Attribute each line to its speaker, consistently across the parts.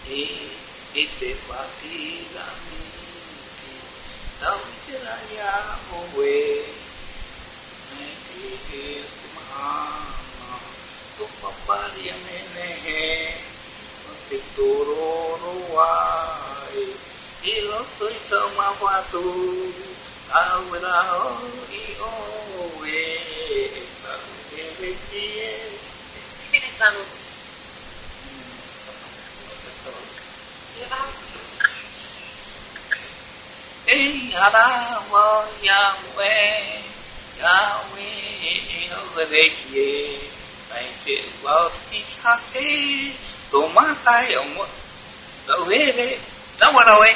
Speaker 1: e te patila tau te la ya owe me te mahama to papari mene te tororo ai I loto I tau mawatu awera I owe e tau e rekie
Speaker 2: Bine tanut.
Speaker 1: Ei ara wa Yahweh Yahweh o rekie ai te wa ti kate to matai o mo do vere da wala we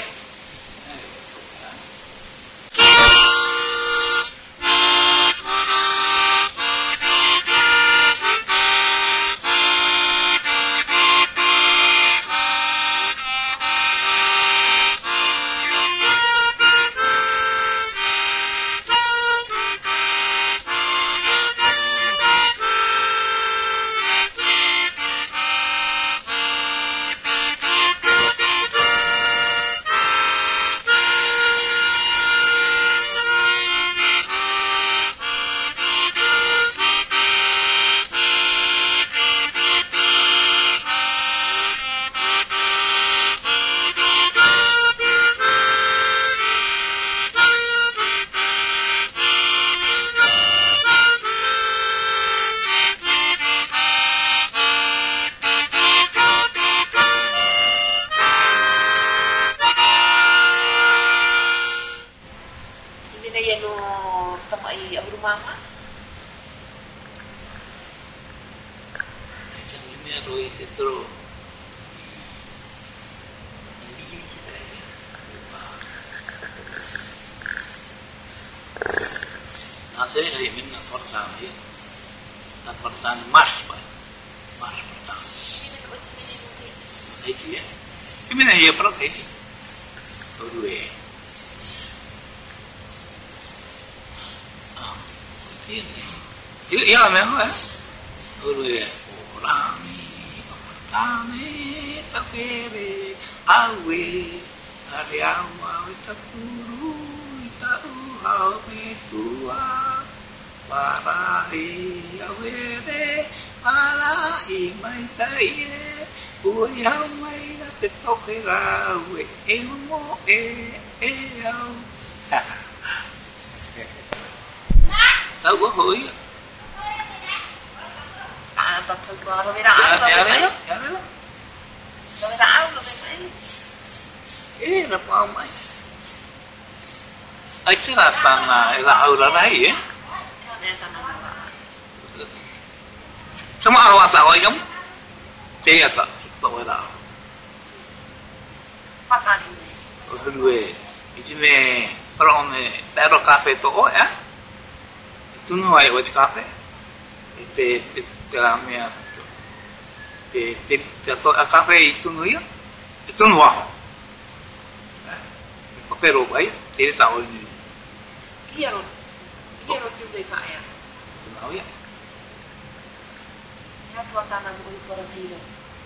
Speaker 1: Nanti minna fortani, na fortani mas pertama. Itu ya, ini ya perut ini, dua. Ini, ya memang, dua orang pertama tak kere, awe, hari awal tak guru, tak awe tua. Parahi awere parahi mai tai ui hau mai na te toke rawe e mo e au tau có hối
Speaker 2: tập thực rồi mới đã rồi mới đã rồi mới
Speaker 1: ý là bao mai ấy chứ là toàn là đấy vậy sama awak tahu yang dia tak tahu dah.
Speaker 2: Pakai.
Speaker 1: Dua, ini orang ni daerah kafe tu ya. Itu nuai buat kafe. Itu dalamnya itu tu kafe itu nuai. Itu nuai. Pakai robai, dia tahu ni.
Speaker 2: Iya juga kaya.
Speaker 1: Tahu ya.
Speaker 2: Tuan tanah boleh berjiro.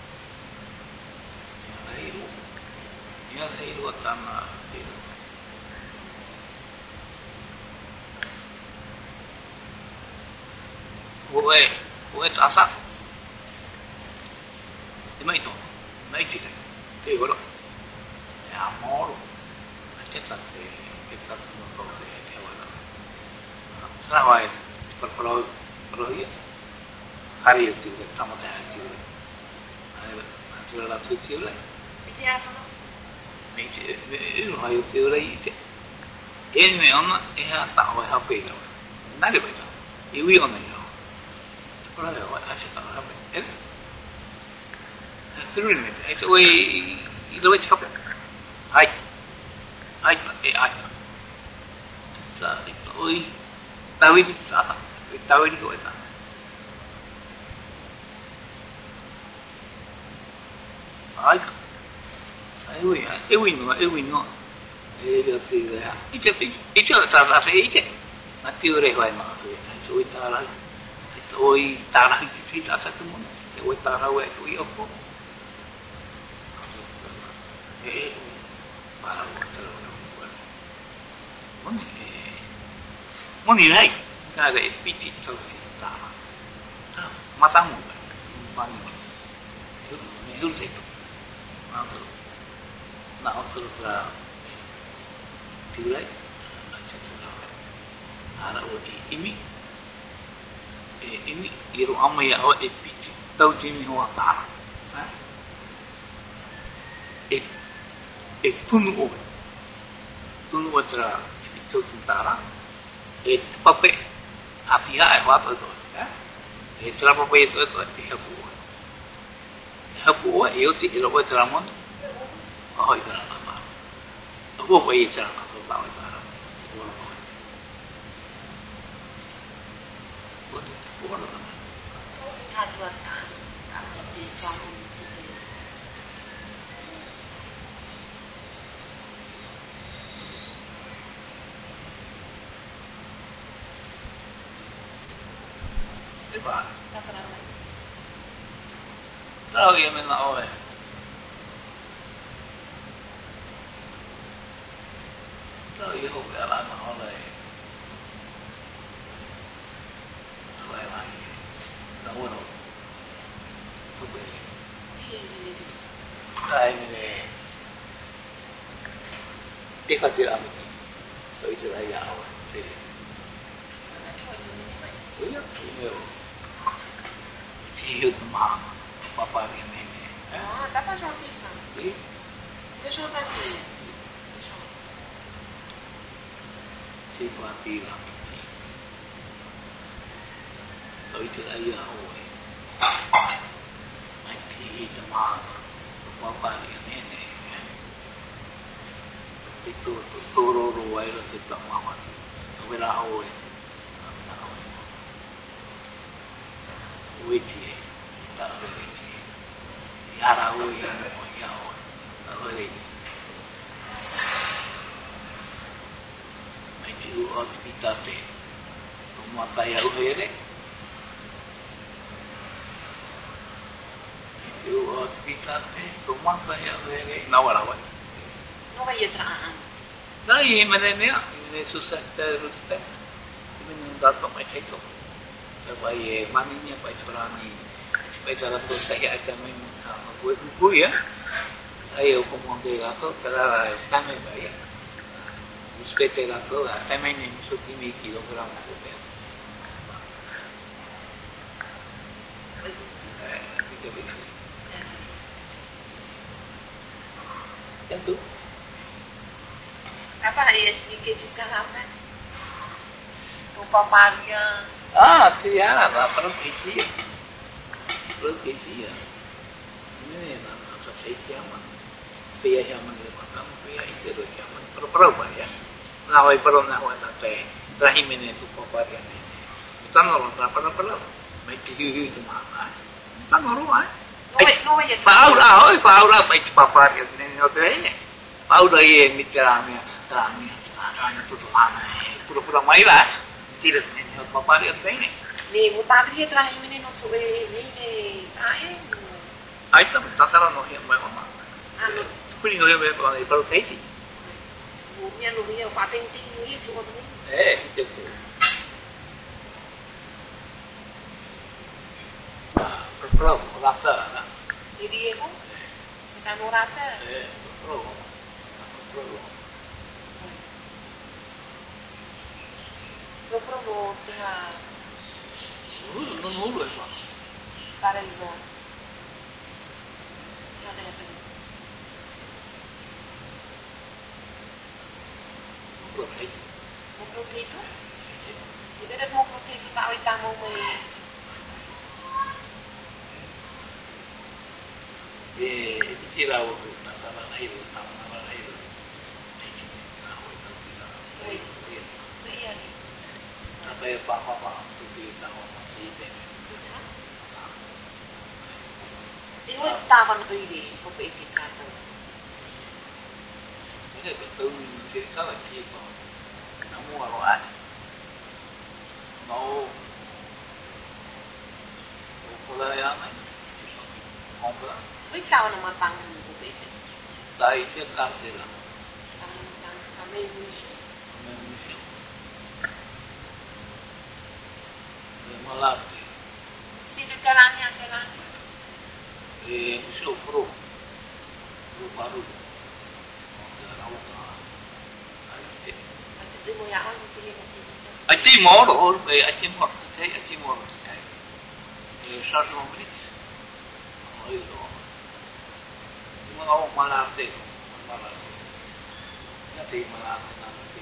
Speaker 1: Ya hiru tanah hiru. Boleh tasak. Di itu, naik tidak. Tiada. Ya mau. Cepat kita motor tiada. Rawai perlu ya. Hari itu tamu saya itu, ada dalam situ lah.
Speaker 2: Itu apa?
Speaker 1: Itu hari itu lah itu. Ini orang tahu apa itu. Nada betul. Ibu orang itu. Kalau orang asyik tahu apa. Itu ni. Itu itu apa? Hai. Itu tahu itu apa? Tahu itu apa? Ai no. Được thì là ít ta sẽ ít mà tiêu đây hoài mà rồi tôi ta là thì ta sẽ không muốn tôi ta ra vậy tôi yêu Only right. That is pity so Masamu. You'll take it. Now, so do you like? Ara o imi iru amaya o piti tau timi hoa tara tunu o tra tau tara pape apia e hoa to tra pape to hapu o e o ti iro o tra mon o hoi tra mama o po e tra so ta o tra Tahu ya mana awak? Tahu ya hobi alam awak. Awak lagi. Tahu no. Hobi. Tahu ni. Tiada tiada mungkin. Tahu itu lagi awak. Iya, iya. Hidup mah. Papa ni ni.
Speaker 2: Ah, dá pra jogar isso.
Speaker 1: Sim.
Speaker 2: Deixa eu ver aqui.
Speaker 1: Tipo a pila. Tôi chưa thấy giờ hồi mấy thì cho mà qua qua liền này thì tôi rồi rồi thì tổng màเวลาhồi vui gì ta về gì ya ra vui ya ta về gì mấy chữ ở kita te rumah saya udah deh chữ kita te rumah saya udah deh nawa lawan
Speaker 2: Não vai entrar.
Speaker 1: Daí, mas é mesmo, é sucesso, ini nggak tahu macam itu. Supaya maminya Pak Surani, supaya dalam saya ada main buku ya. Ayo ngomong dia aku kalau kami bayar. Supaya dia aku kami ni masuk ini kilogram tu ya. Yang tu.
Speaker 2: Apa ya sedikit juga lama. Lupa parian.
Speaker 1: Tiada lah, perlu kecil ya. Ini lah, saya kiaman. Pia kiaman lepas kamu, pia itu dua kiaman. Perlu ya. Nawai perlu nawai tapi rahim ini tu paparian ini. Kita nolong perlu. Macam itu mana? Kita nolong
Speaker 2: Não vai entrar.
Speaker 1: Pau lah, baik paparian ini tu ini. Pau dah ini mikirannya. Terangnya tutup mana? Pura-pura mailah. Tidak ini paparian ini.
Speaker 2: Ni mutari terakhir ini no coba ni ay.
Speaker 1: Aí tá tratando no rio vai mamar.
Speaker 2: Ano.
Speaker 1: Kuni no rio vai para aí para o teite.
Speaker 2: Minha no rio patente ni coba ni.
Speaker 1: Itu. Pro rata.
Speaker 2: Jadi aku sekarang rata.
Speaker 1: Pro.
Speaker 2: Pro terra.
Speaker 1: Não é só.
Speaker 2: Paralisar. Nada é bem. Mau protein itu? Kita ada mau protein kita awet tamu mai.
Speaker 1: Tirau masalah air, masalah air.
Speaker 2: Iya.
Speaker 1: Apa ya Pak tu kita itu.
Speaker 2: Itu tahu nak ini, kopi kita tu.
Speaker 1: Ini betul cerita lagi Pak. Kamu awak mau pulang yang mana? Mau pulang?
Speaker 2: Wih tahu nama tangan kopi itu.
Speaker 1: Dari siapa dia?
Speaker 2: Tangan kami Indonesia.
Speaker 1: malate.
Speaker 2: Sino jalannya?
Speaker 1: Iso pro baru.
Speaker 2: Itu mo yaon pilih nanti.
Speaker 1: Ati moro, ati moro. Satu menit. Oh itu. Cuma kau malate. Nanti malate nanti.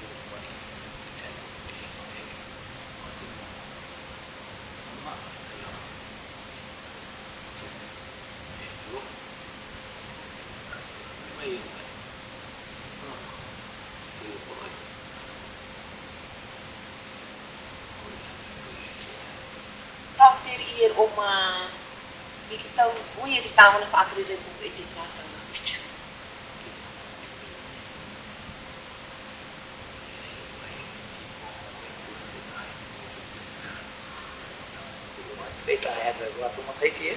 Speaker 2: Kau tiri ir oma dikitaw uya ditaw na faakri rin kung itikatan.
Speaker 1: Kita ada waktu makai dia.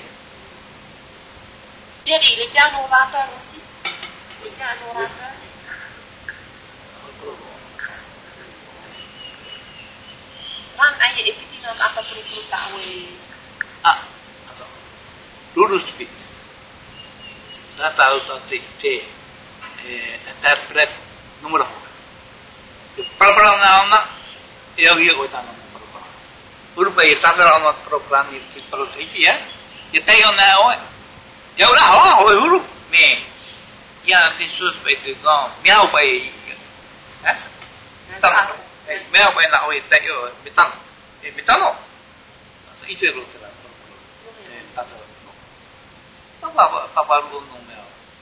Speaker 2: Jadi dia nurata rusi. Dia nurata. Kan ayah itu nak apa perlu tahu?
Speaker 1: Atau lurus bit. Saya tahu tadi interpret nomor. Program nama yang dia kau tanam program. Urupa itu tanam program itu perlu saja ya. Kita yang nak ya udah urup me. Ya nanti sesuai dengan miau bayi. Tahu. Mea pai na oi te yo mitano itu lo kira tato no papa lu no mea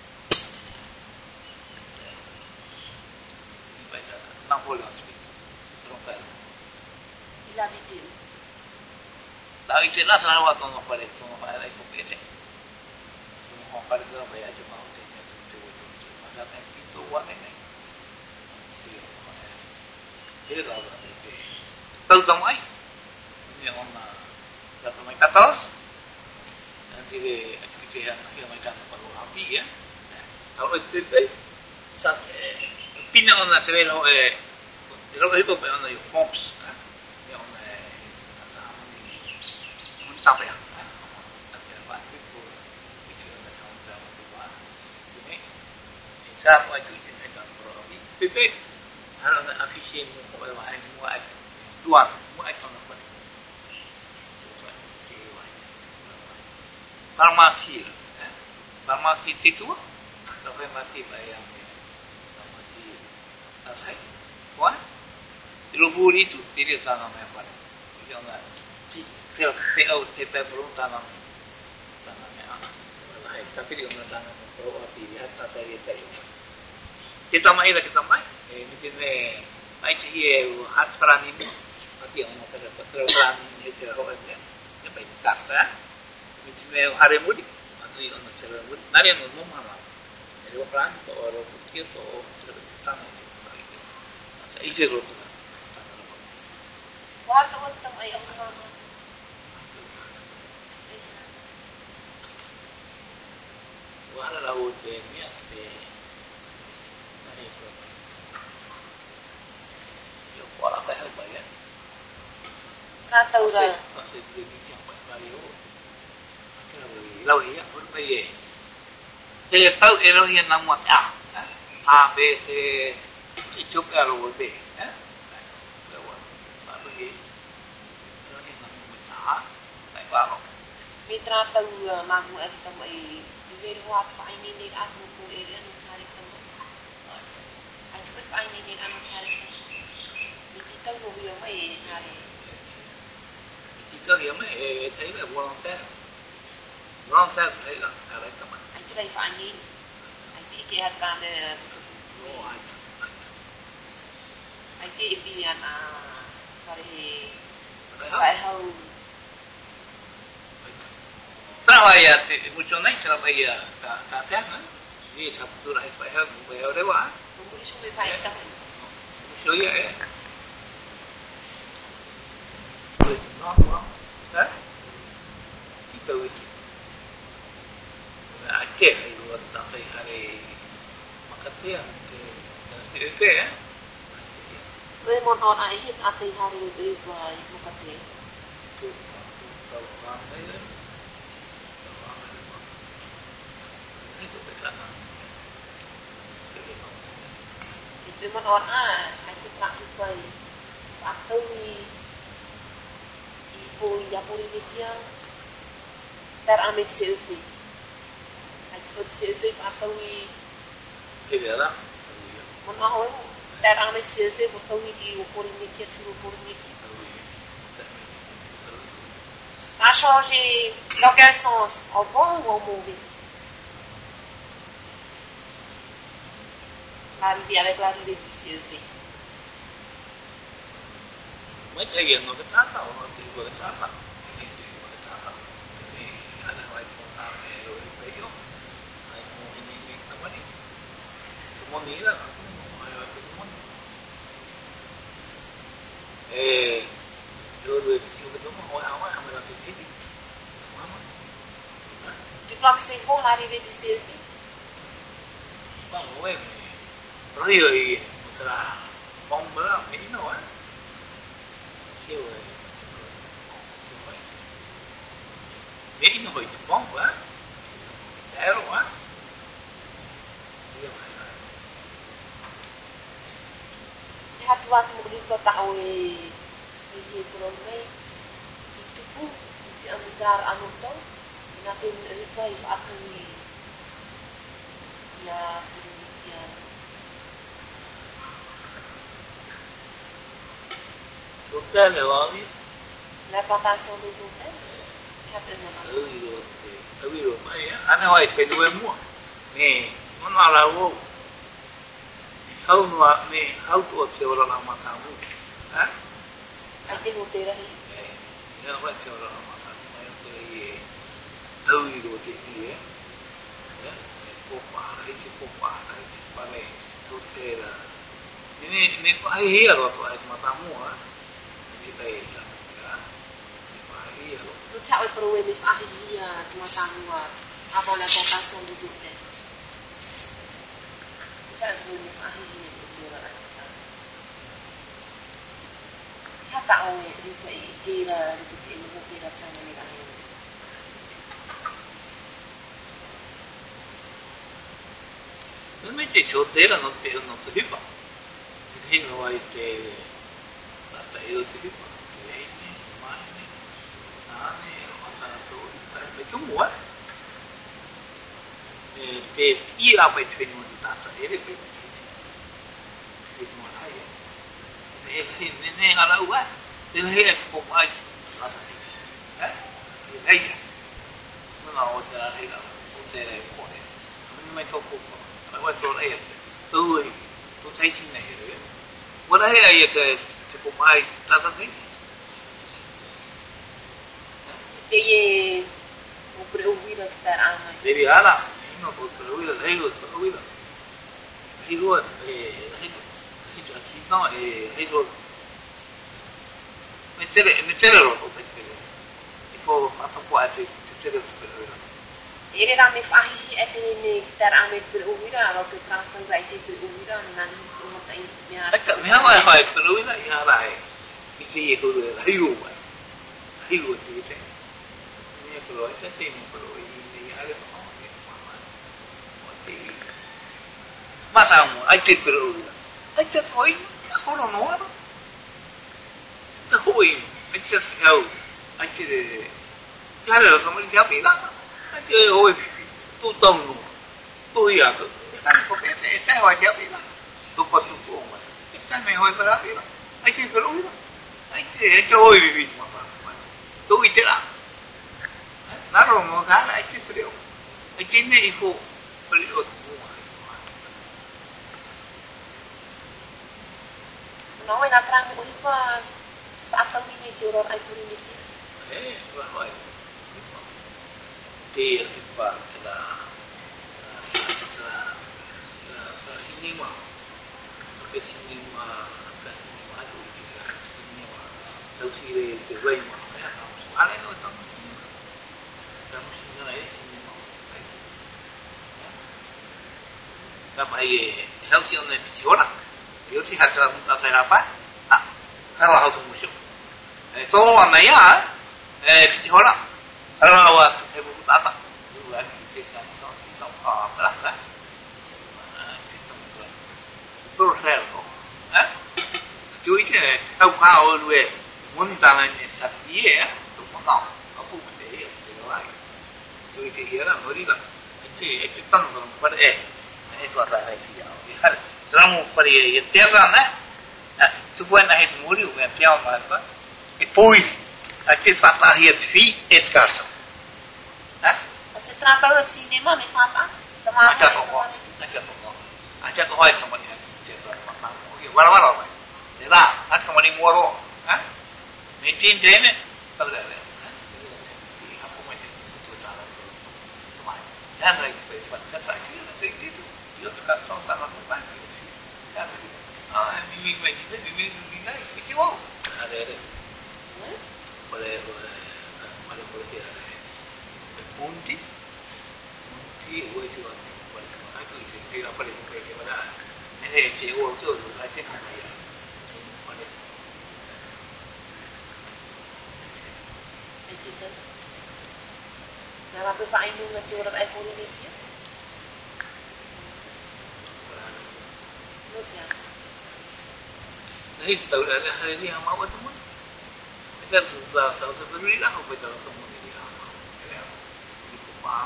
Speaker 1: baita na boleh aspi trompel
Speaker 2: Ila video.
Speaker 1: da itu lah salah waktu no pare itu pede no pare do pai aja mau te itu maka itu wa ne Dia dah berarti. Tahu tamai. Ini orang dah tamai kata. Nanti dia aktiviti yang macam perlu habis ya. Kalau itu saat pinang orang tuelo kalau itu orang yang forms. Yang orang kata sampai ya. Tapi apa itu itu orang sama sama ini. Siapa itu macam perlu habis. Tapi kalau nak afisien muat tuan muat tuan apa ni? Farmasi itu apa farmasi bayang farmasi asai tuan ilmu itu tidak tanam apa ni? Jangan PO belum tanam tapi dia orang tanam perlu di atas saya tadi kita mai mungkin mai cihie hat perani mati orang pada perani itu orang dia dapat kata mungkin hari mudi atau yang orang mudi nari yang umum mana jadi orang tu orang putih tu cerita itu saya itu loh
Speaker 2: Waktu ay ang mama.
Speaker 1: Wala la ude niya te wala pa hal ba yan?
Speaker 2: Nataw ra.
Speaker 1: Kasi dibikin pa tayo. Ilaw hiya, ano ba ye? Kaya tao ilaw hiya ng mga A, B, C, ichok alo B. Ano ye? Ilaw hiya ng mga A, ay baro.
Speaker 2: May trataw mamu at tamo ay iverwa pa ay ninin at mo po area ng sarik tamo. At ko pa ay ninin at ng sarik tamo. Tao mo yung may hari.
Speaker 1: Tao yung may thấy là volontaire thấy là cái các bạn.
Speaker 2: Anh đây phải nhìn. Anh chỉ kia hạt cam đây. Anh chỉ đi ăn phải hầu.
Speaker 1: Trabalha mucho nem trabalha a terra, e essa cultura aí vai levar.
Speaker 2: Por isso me vai então.
Speaker 1: Isso aí é. Hả? Itu Aceh itu tapi hari makan dia itu ya.
Speaker 2: Với món ăn ấy hiện ăn thì hari itu buat makan dia. Itu man aku tak lupa. Atau ibu ya Polinesia terambil CUP. Aku CUP atau
Speaker 1: Ela
Speaker 2: Mon terambil CUP atau di Polinesia tu Polinesia. Ça a changé dans quel sens? En bon ou en mauvais? L'arrivée avec l'arrivée du CEP.
Speaker 1: mấy cái gì nó cái tát nào nó thì vừa cái tát nào thì vừa cái tát nào thì anh em phải không làm này rồi phải hiểu anh muốn nhìn nó mất đi tôi muốn nghĩ là tôi muốn rồi cái đúng mà hỏi áo ấy mình làm tôi thấy đi
Speaker 2: Tu crois que c'est bon l'arrivée du CEP?
Speaker 1: Bon, oui, mais rồi là mong mới là nghĩ nó á kêu rồi nghĩ nó hơi mong quá để rồi quá
Speaker 2: Hatuat mungkin kau tahu ini problem itu pun di antara anu tu nanti mereka akan ya demikian.
Speaker 1: Hôtel là bao nhiêu?
Speaker 2: La plantation des hôtels.
Speaker 1: Rồi mấy anh hỏi phải nuôi mua nè muốn vào là vô hậu mà nè hậu tuổi chiều là làm mặt thằng mua hả?
Speaker 2: Anh đi hotel đấy.
Speaker 1: Nhớ phải chiều là làm mặt thằng mấy tôi tư đồ thì gì ấy cô bà đấy bà này hotel là nên có hay hiểu rồi tụi mà ta mua á thì đây là
Speaker 2: Nous avons prouvé mes familles avant la tentation des hôtels. Nous avons prouvé mes familles pour la Hãy tạo như vậy kia là thực hiện một cái lập trong này là
Speaker 1: non è che c'ho della non ti dico ti vai che la taglio ti dico lei mai nani mandato per tu mua e io a poi ti vengo di tasta e le per ti mua hai e ne ala ua te ne era tipo mai la sai lei non ho da lei la potere pone non mi tocco qua chỗ này tôi thấy cái này rồi qua đây thì cũng ai ta thấy
Speaker 2: thì một bữa uống được tại ăn này
Speaker 1: để đi ăn à nó có bữa là thấy rồi thấy luôn thấy cho chị nó thấy luôn mettere rồi poi fatto qua thì mettere rồi
Speaker 2: Ele era me fahi etene kitar amet beruira lo ke transfer vai te beruira nan rumah ta india.
Speaker 1: Tất me hỏi beruira ya lại cái gì cô rồi hiểu thì thế nghe cô nói thế thì một rồi thì ai được không thì mà sao anh chết beruira anh chết thôi không có nói thôi anh chết theo anh chết cái là không có bị lắm chơi ôi tu tông luôn tôi à tôi có biết cái hỏi theo đi là tôi còn tu tu mà cái này hỏi phải đó đi là anh chơi cái lối đó anh chơi vì mà tôi chết à nó rồi một tháng là anh chơi cái điều anh chơi này phụ cái điều
Speaker 2: Nói là trang của hiệp atau ini juror ai puri ni.
Speaker 1: Rồi thì và là cinema cái cinema itu cinema tahu sih itu lain mah soalnya itu kamu sini lah cinema tapi hal yang ini bicara dia tidak akan tak saya apa kalau hal itu musuh itu warna ya 그치 호라 알아와 해보고 나다 누가 이제 상 그런가 또 해요 chú ý thế này không khoa về muốn ta là sạch ý ấy đúng không nào có phụ vấn đề thì nó lại chú ý thì hiểu là nó đi là cái tăng rồi vấn đề này cho ta hay thì giáo thì hẳn trong một vấn đề tiếp ra đấy chú quên này thì muốn điều kiện theo mà có cái pui cái phát là hiện phi hết cả hả
Speaker 2: se trata de cinema me falta tomar
Speaker 1: acha ko hoy to man wala Ra, kan kemari muaro, maintain trene, tak ada. Aku macam itu salah tu. Jangan lagi cepat kata itu dia tekan tak lakukan. Miming lagi, itu wow. Ada. Boleh dia ada. Munti, boleh tu. Aku itu apa dia bukan macam mana. Cewek tu, saya tak ada. Nah, aku pak Indung ngecurut air Indonesia. Lucia. Nah, tahu dah hari ni hamba apa tu? Kita sudah tahu sebelum lah apa tahu semua ni hamba. Ya, di rumah.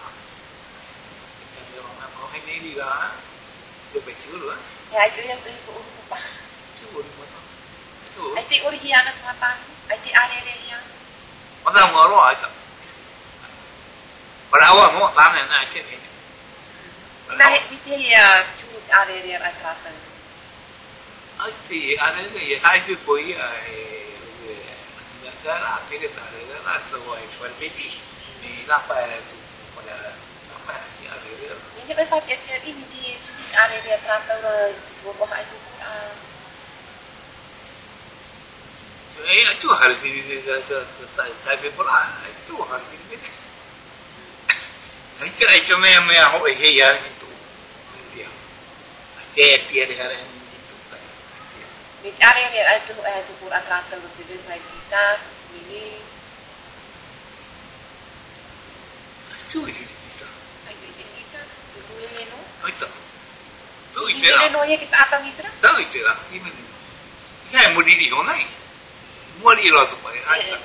Speaker 1: Kita ni orang apa hari ni dia, tu betul lah. Ya, itu yang tu rumah. Cuba rumah. Tu. Itu orang hianat mata. Itu ada yang. Masa ngoro aja. Perawan mau tanah nak cek ni.
Speaker 2: Nah, itu ya curut area atratan.
Speaker 1: Asyik ada ni, saya tu koi dasar apa dia tahu lah, semua seperti ni apa tu pada apa ni ada dia.
Speaker 2: Ini apa ini di curut area atratan buah itu.
Speaker 1: Itu hari ini saya berpula, itu hari ini. Itu memang apa yang itu dia. Dia hari itu.
Speaker 2: Di area itu kurang teratur betul baik kita ini.
Speaker 1: Itu kita.
Speaker 2: Itu kita. Dulu leno.
Speaker 1: Itu.
Speaker 2: Itu leno ya kita atau mitra.
Speaker 1: Tahu itu lah. Ini. Saya mau diri orang. Muari lah tu pai.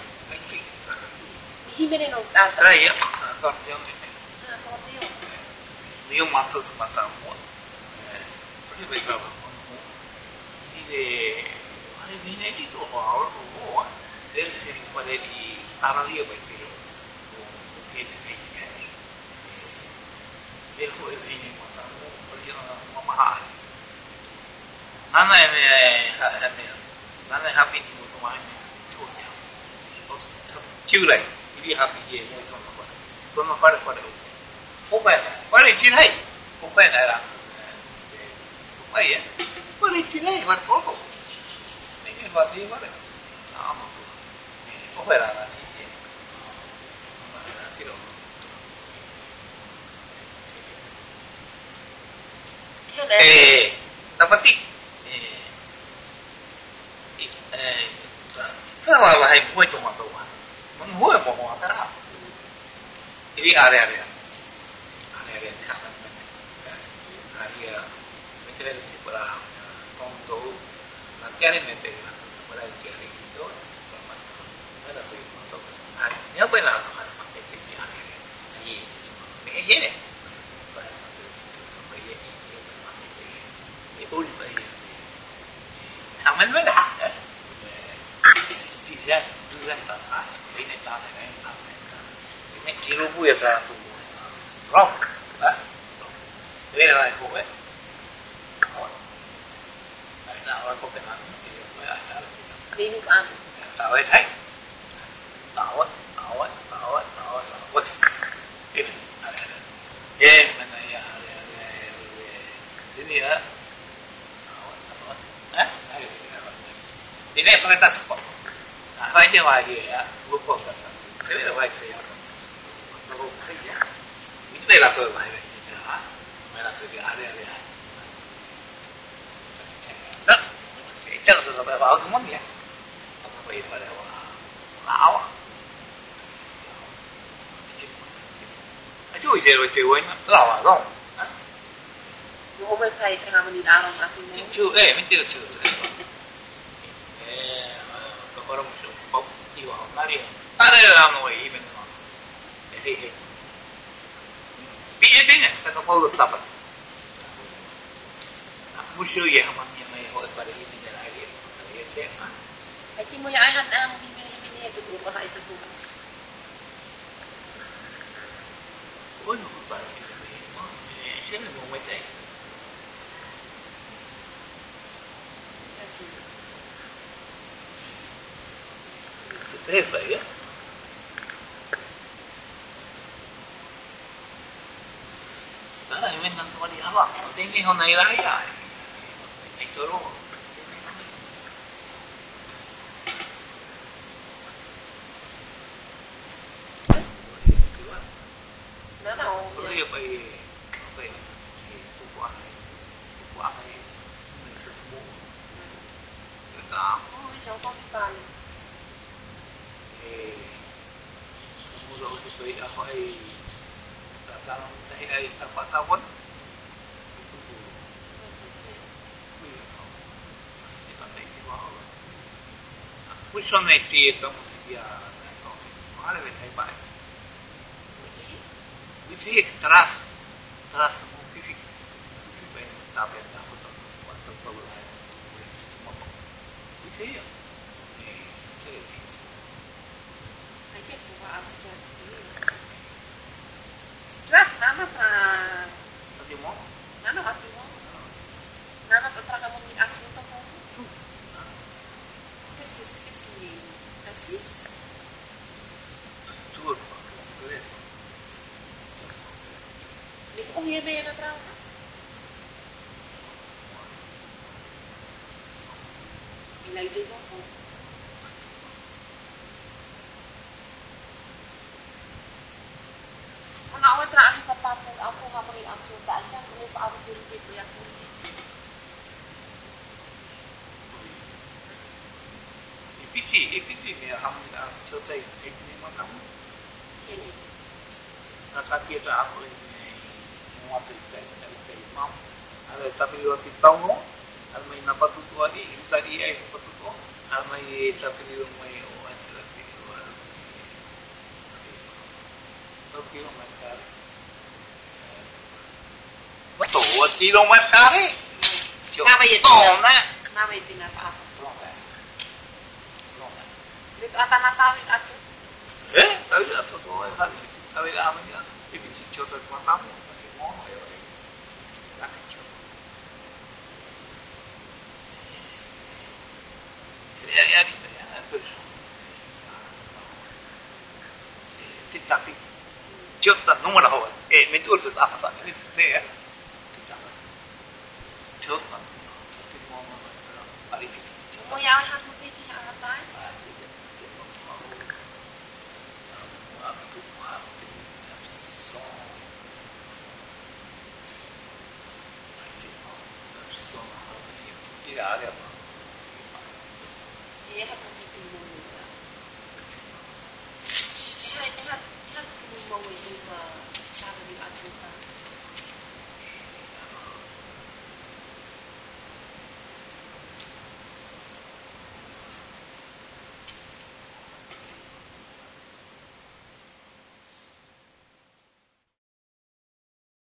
Speaker 2: Himene no tata.
Speaker 1: Raya, acordeon. Dia mata tu mata mu. Pergi baca. Ini, ini ni tu orang tu, dia sering pada di tanah dia baca. Dia kau ini mata mu, pergi orang mahal. Nana happy tu rumah ni. Chưa lại đi học gì vậy tôi mà phải không phải là chuyện hay không phải là không phải là chuyện hay mà tốt không nên cái vật gì vậy đó mà không phải là gì mà là cái đó tapi kalau lah hai buat cuma tu Menghua mau antara. Jadi area ni sangat area macam ni pula contoh nanti ada nanti pula jadi itu mana tu contoh. Ni apa yang nak kita pakai di area ni? Ni ni. Ni boleh bayar. Aman mana? Tidak, tidak tak. Ini tak ada. Ini kilo buaya tak tu. Rock, ini lah aku Nah, orang kau kenal ni, dia ada.
Speaker 2: Ini kan.
Speaker 1: Tahu tak? Tahu. Ini ada. Mana ya? Ini ya. Ini pakai tak cepat. Hai dia lagi ya, bukan kata. Ini dah baik ya. Kalau kerja, ini dah tu baik ya. Mana tu dia ada. Nah, itu sudah bawa tu mana ya? Apa itu pada awak. Ujero te bueno, trabajó.
Speaker 2: Mo may pay tengah menit araw natin mo.
Speaker 1: Chu, mentira chu. Kapag mo siya, pop, iwa, Maria. Lang mo even mo. Piye din kata ko dapat. Aku sure ya hamnya may hoy para hindi na lagi.
Speaker 2: Ay ti mo ya ay han ang bibili niya ito ko ha ito ko.
Speaker 1: Bueno, para que mo. Siya mo may tay. Thế vậy á. Đó là mình đang có đi áo ạ. Thế nhưng hôm nay lái à. Anh cho luôn.
Speaker 2: Nó đâu.
Speaker 1: Tôi bây thì tôi qua này mình sẽ mua. Người ta.
Speaker 2: Ôi cháu có cái bàn.
Speaker 1: Mua rồi thì tôi đã hỏi dalam saya 4 tahun. Which one they did them? Yeah, mana we thay bài. We see teras mau pipi ben tapi tak betul waktu pemulai. We see ya.
Speaker 2: Aja semua harus Jelas, nana pra...
Speaker 1: Tadi mau?
Speaker 2: Nana hati mau. Nana tetra kamu min action to ko. Qu'est-ce qu'il est? La Suisse?
Speaker 1: Tur.
Speaker 2: Mais kung yan na yan na trauma? Il a eu des enfants. Ang awat na ang papapag ako nga mga ang suta. Ang yan, kung sa awat dito yan.
Speaker 1: Ipiti ni ham selesai teknik macam.
Speaker 2: Ini.
Speaker 1: Nakati ta ako ni muat dari mam. Ada tapi waktu tahu no, al may napatuto ali, tadi ay napatuto. Al may tapi may kilometer. Betul, kilometer.
Speaker 2: Kenapa ya? Kenapa itu apa? Itu akan natawin aja.
Speaker 1: Tapi dah sesuai kan. Tapi dah amannya. Ibu cicot tu matamu. Tapi mau ya. Tak cicot. Ya ni terus. Tapi cicot nomor awal. Betul tu apa sah? Ini ya. Cicot. Tapi mau balik.
Speaker 2: Cuma yang harus kita apa? Tidak ada apa. Iya, harus ditunggu. Iya, harus ditunggu mau itu sama di acukan.